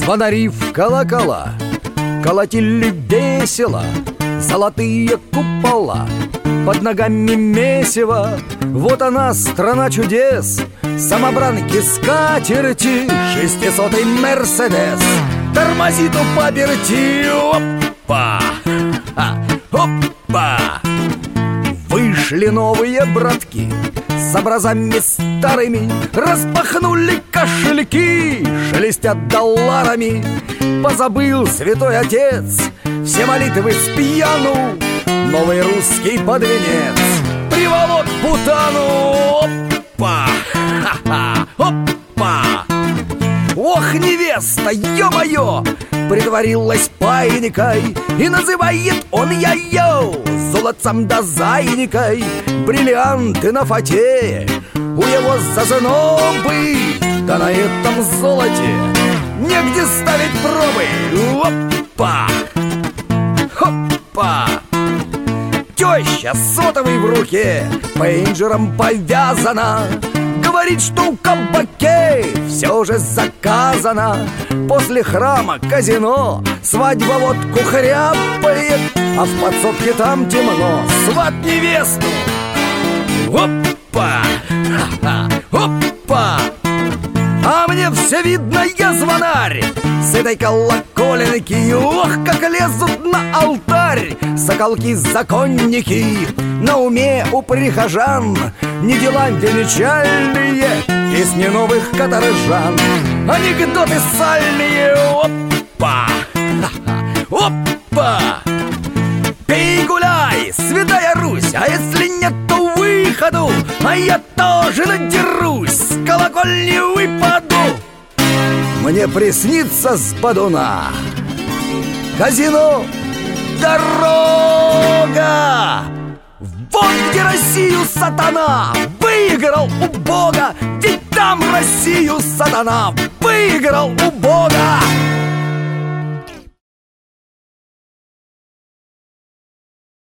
Звонари в колокола колотили весело, золотые купола, под ногами месиво. Вот она, страна чудес, самобранки, скатерти, 600-й Мерседес тормозит у паперти. Опа! Опа! Вышли новые братки с образами старыми, распахнули кошельки, шелестят долларами. Позабыл святой отец все молитвы с пьяну, новый русский под венец приволок путану. Опа! Ха-ха! Опа! Ох, невеста, ё-моё, притворилась пайникой, и называет он ее золотцем да зайникой. Бриллианты на фате у его зазынобы, да на этом золоте негде ставить пробы. Опа! Опа! Теща сотовый в руке, пейнджером повязана, говорит, что у кабаке все уже заказано. После храма казино свадьба водку хряпает, а в подсобке там темно, сват невесту. Опа! Ха-ха! Опа! А мне все видно, я звонарь с этой колоколенки. Ох, как лезут на алтарь соколки-законники. На уме у прихожан не дела величальные, песни новых каторжан, анекдоты сальные. Опа! Ха-ха! Опа! Пей, гуляй, святая Русь, а если нету выходу, а я тоже надерусь, с колокольни выпаду. Мне приснится с бодуна казино, дорога. Вот где Россию сатана выиграл у Бога, ведь там Россию сатана выиграл у Бога.